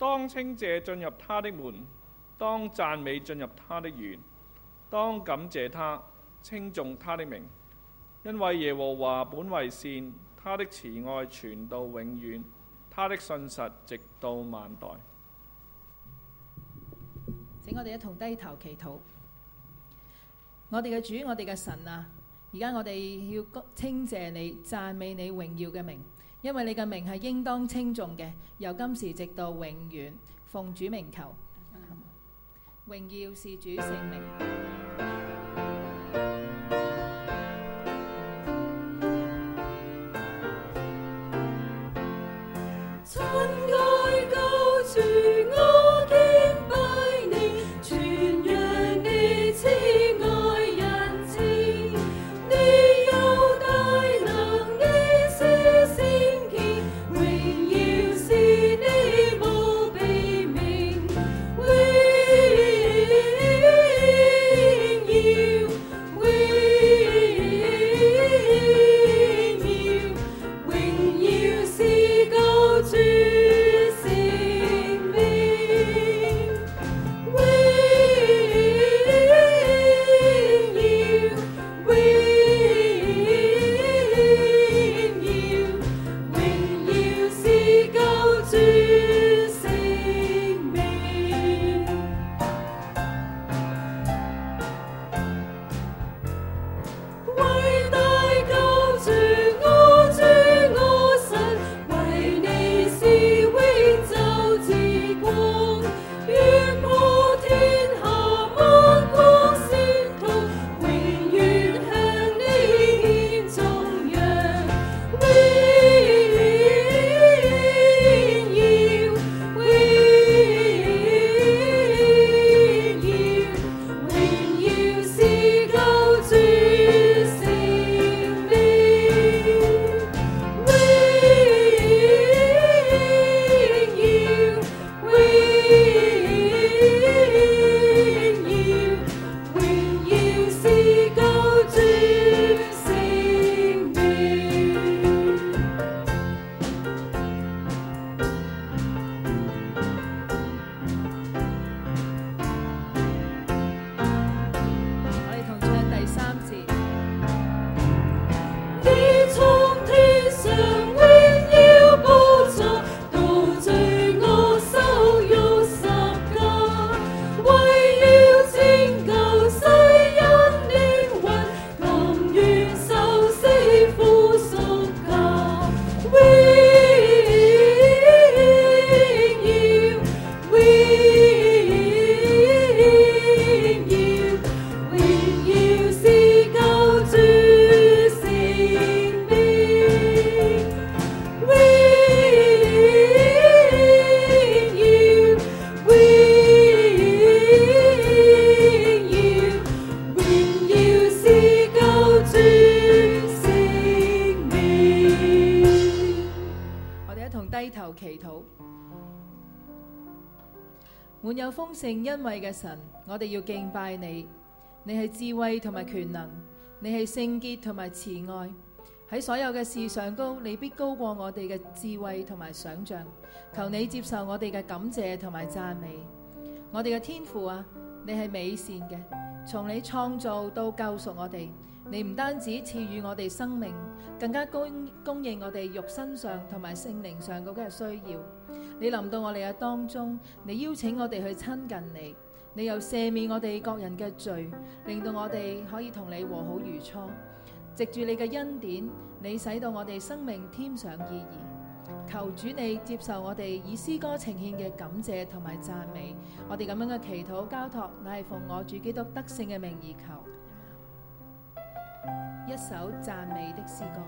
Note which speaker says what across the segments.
Speaker 1: 當稱謝進入他的門，當讚美進入他的園，當感謝他，稱頌他的名，因為耶和華本為善，他的慈愛傳到永遠，他的信實直到萬代。
Speaker 2: 請我哋一同低頭祈禱。我哋嘅主，我哋嘅神啊，而家我哋要稱謝你、讚美你榮耀嘅名，因為你嘅名係應當稱頌嘅，由今時直到永遠。奉主名求，榮耀是主聖名。滿有豐盛恩惠嘅神，我哋要敬拜你。你係智慧同埋權能，你係聖潔同埋慈愛。喺所有嘅事上高，你必高過我哋嘅智慧同埋想象。求你接受我哋嘅感謝同埋讚美。我哋嘅天父啊，你係美善嘅，從你創造到救贖我哋，你唔單止賜予我哋生命，更加供應我哋肉身上同埋聖靈上嗰個需要。你臨到我哋嘅當中，你邀請我哋去親近你，你又赦免我哋各人嘅罪，令到我哋可以同你和好如初。藉住你嘅恩典，你使到我哋生命添上意義。求主你接受我哋以詩歌呈獻嘅感謝同埋讚美。我哋咁樣嘅祈禱交託，乃係奉我主基督得勝嘅名而求。一首讚美的詩歌。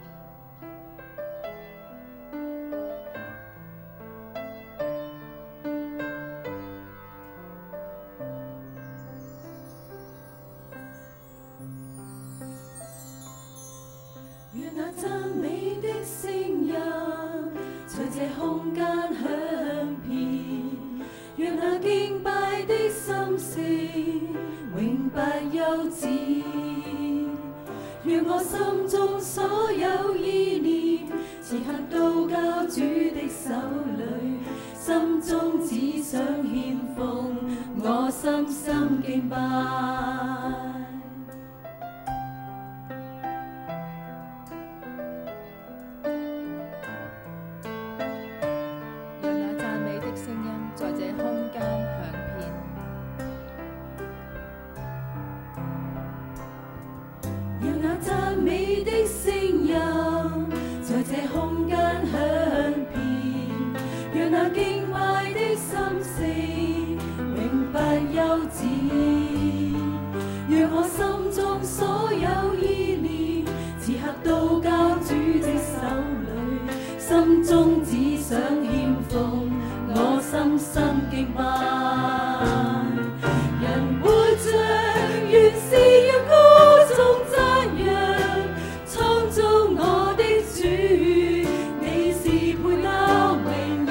Speaker 3: 願那讚美的聲音隨這空間響遍，讓那敬拜的心聲永不休止，讓我心中所有意念此刻都交主的手裏， 心中只想獻奉，我深深敬拜。
Speaker 2: 讓那讚美的聲音在這空間響遍。
Speaker 3: 讓那讚美的聲音在這空間響遍，讓那敬拜的心聲永不休止，讓我心中所有意念此刻都交主的手裏，心中只想獻奉，我深深敬拜。人活着原是要歌頌讚揚，創造我的主，你是配得榮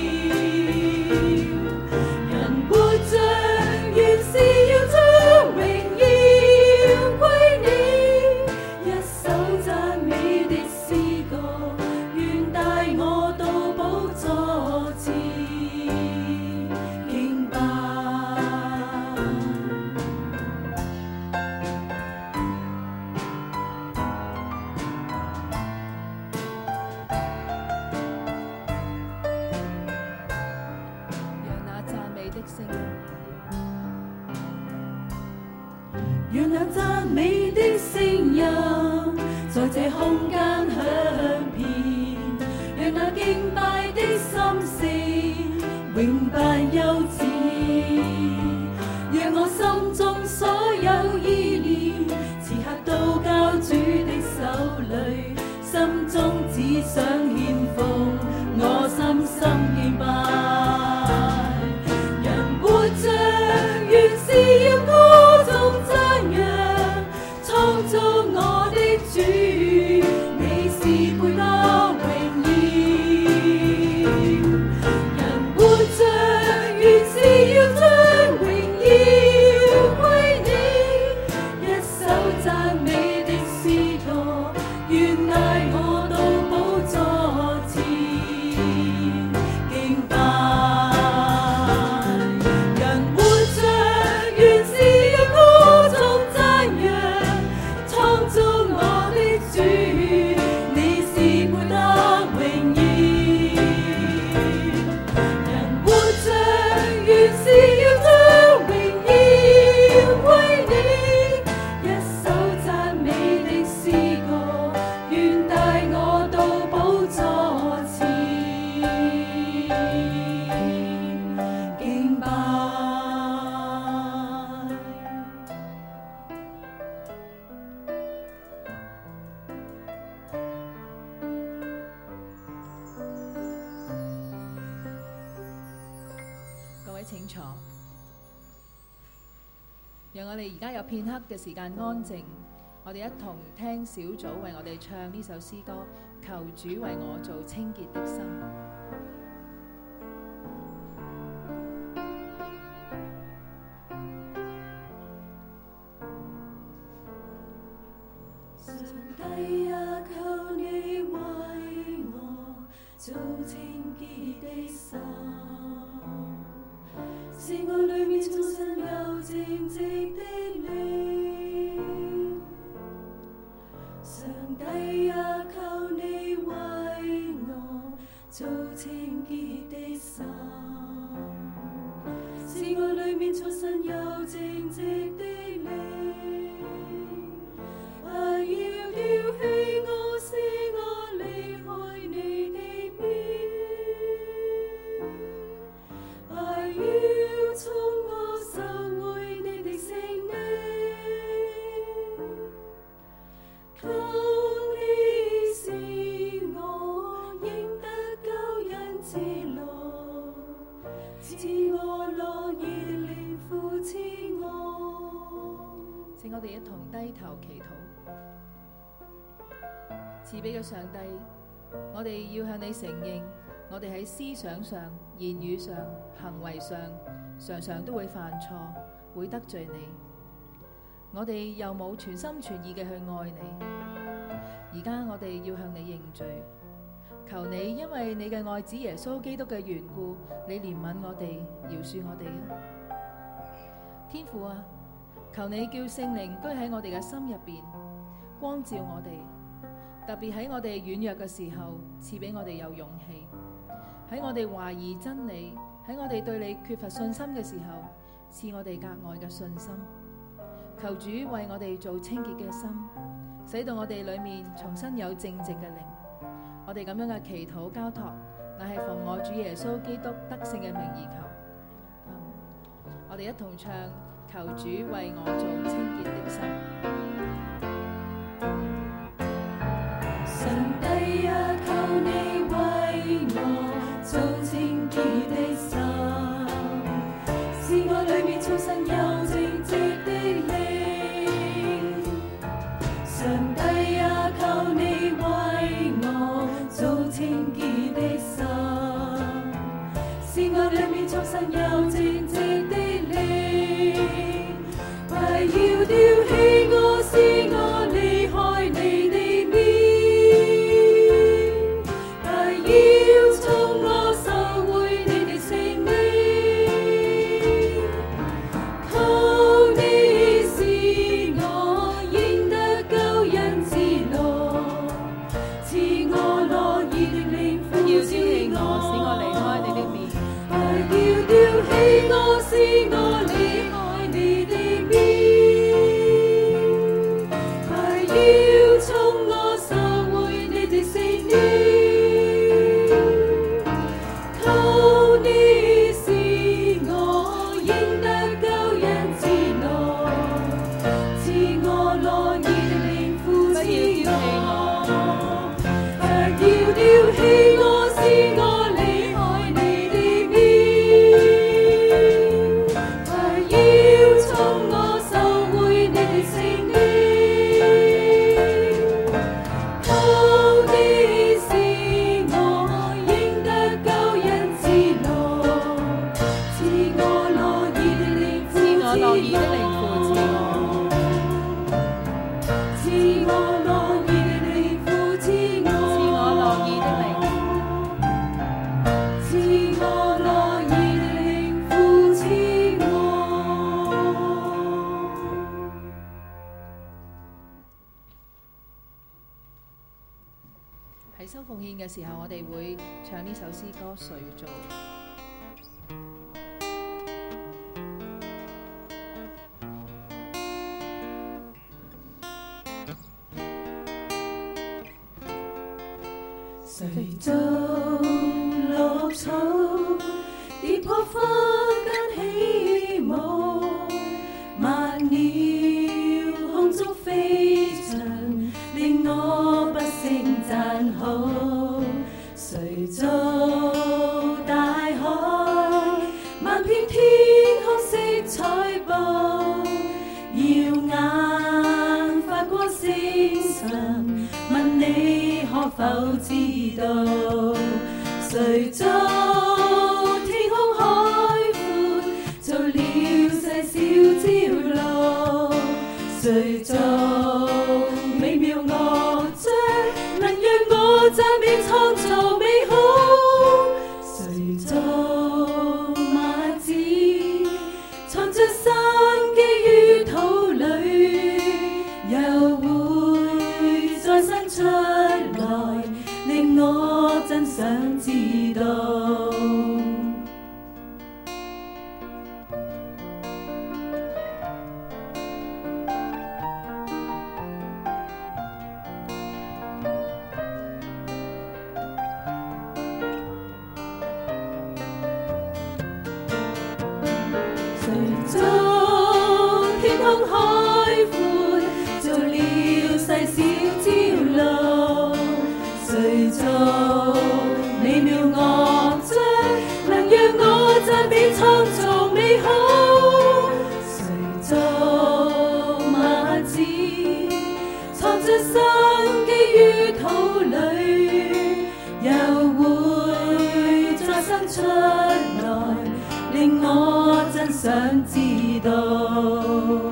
Speaker 3: 耀。人活着原是要將榮耀歸你，一首讚美的詩歌，願帶我到寶座前敬拜。
Speaker 2: 讓那讚美的聲音，
Speaker 3: 讓那讚美的聲音在這空間響遍，讓那敬拜的心聲永不休止，讓我心中所有意念此刻都交主的手裏，心中只想獻奉，我深深敬拜。人活着原是要歌頌讚揚，創造我的主，你是配得榮耀。人活着原是要將榮耀歸你，一首讚美的詩歌，願帶我到寶座前敬拜。人活着原是要歌頌讚揚，創造我的主，你是配得榮耀。人活着原是要將榮耀歸你，一首讚美的詩歌，願帶我到寶座前敬拜。
Speaker 2: 各位請坐。讓我哋而家有片刻嘅時間安靜，我哋一同聽小組為我哋唱呢首詩歌，求主為我做清潔的心。
Speaker 3: 上帝啊，求你為我做清潔的心，使我裏面重新有正直的靈。上帝啊，求你為我做清潔的心，使我裏面重新有正直的靈。要丟棄我，使我離開你的面，要從我收回你的聖靈。求你使我認得救恩之路，賜我樂意的靈扶持我。
Speaker 2: 請我哋一同低頭祈禱。慈悲嘅上帝，我哋要向你承認，我哋喺思想上、言語上、行為上，常常都會犯錯，會得罪你。我哋又冇全心全意嘅去愛你。而家我哋要向你認罪， 求你因為你嘅愛子耶穌基督嘅緣故，你憐憫我哋，饒恕我哋啊！天父啊，求你叫聖靈居喺我哋嘅心入邊，光照我哋，特別喺我哋軟弱嘅時候，賜俾我哋有勇氣；喺我哋懷疑真理，喺我哋對你缺乏信心嘅時候，賜我哋格外嘅信心。求主為我哋做清潔嘅心，使到我哋裏面重新有正直嘅靈。我哋咁樣嘅祈禱交託，乃係奉我主耶穌基督得勝嘅名而求。我哋一同唱，求主為我做清潔的心。
Speaker 3: 上帝啊，求你為我做清潔的心，使我裏面重新有正直的靈。上帝啊，求你為我做清潔的心，使我裏面重新有正直的靈。快要丟棄我，使我離開你的面，快要從我收回你的聖靈。求你使我認得救恩之路，賜我樂意的靈，
Speaker 2: 不要丟棄我，使我離開你的面。
Speaker 3: 快要丟棄我，使我離開你的面。要從我收回你的聖靈，求你使我認得救恩之路，賜我樂意的靈，扶持我。快要丟棄我，使我離開你的面，快要從我收回你的聖靈。
Speaker 2: 喺收奉獻嘅時候，我哋會唱呢首詩歌《誰造》。
Speaker 3: 誰造綠草，跌破花間起舞，萬鳥空中飛翔，令我不勝讚好。誰造大海，萬片天空色彩布，耀眼發光星辰，問你可否知道？誰造天空海闊，做了細小朝露？誰造美妙樂章，能讓我讚美創造美好？誰造馬子，藏着生機於土裏，又會再生出來，令我真想知道。誰造天空海闊，做了細小朝露？誰造美妙樂章，能讓我讚美創造美好？誰造馬子，藏着生機於土裏，又會再生出來，令我真想知道。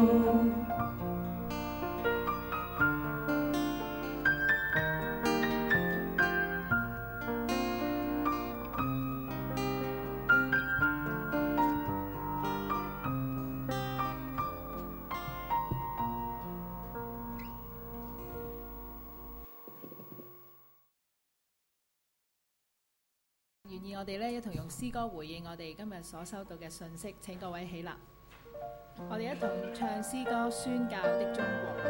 Speaker 2: 願意我哋咧一同用詩歌回應我哋今日所收到嘅信息。請各位起立，我哋一同唱詩歌《宣教的中國》。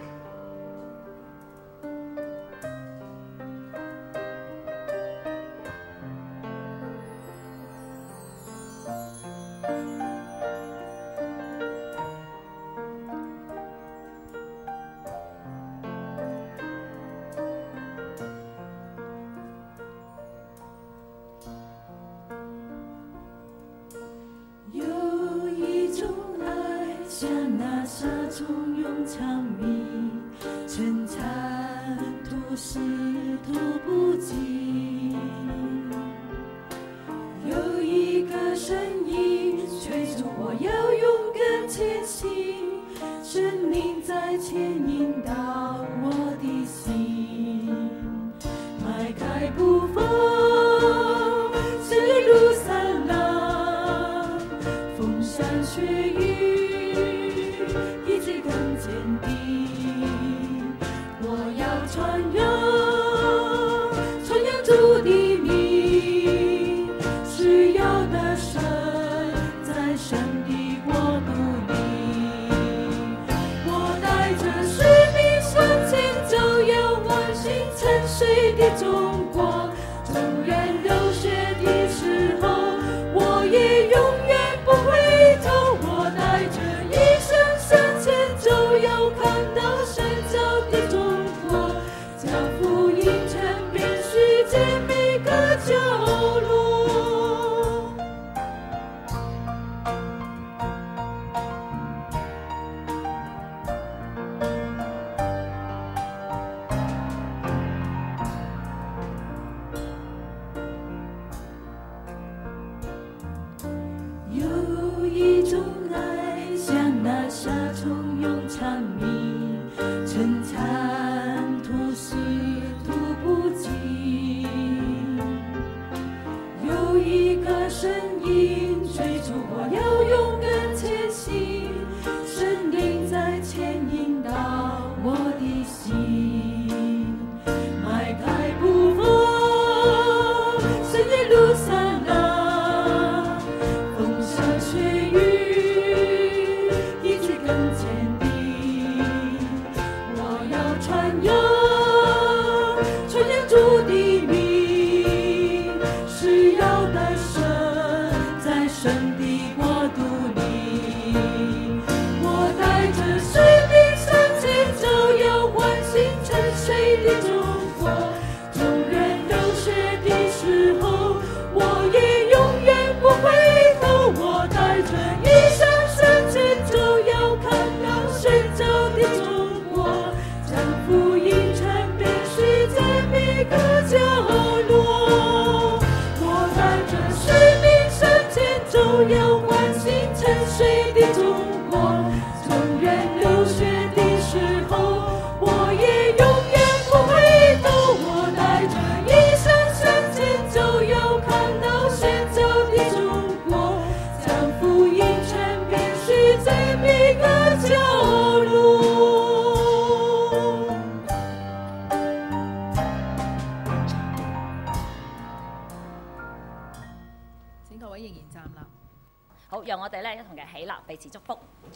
Speaker 4: 好，讓我哋咧一同嘅起立，彼此祝福。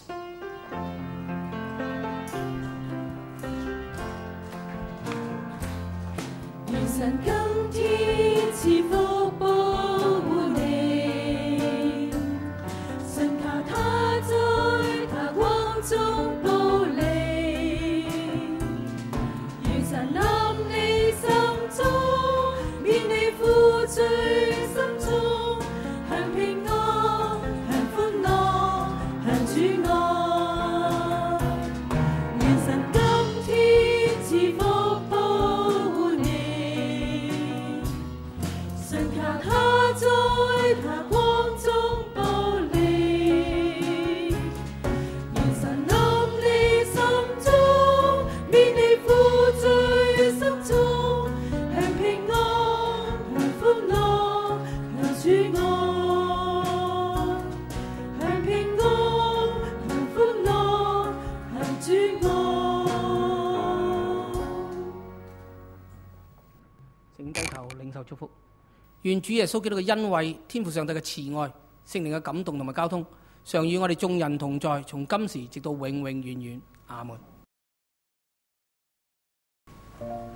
Speaker 3: 願神今天賜福保護你，神靠他在他光中保你，願神臨你心中，免你負罪心中，享平安。
Speaker 5: 請低頭領受祝福。 願主耶穌基督嘅恩惠、天父上帝嘅慈愛、聖靈嘅感動同埋交通，常與我哋眾人同在，從今時直到永永遠遠。阿門。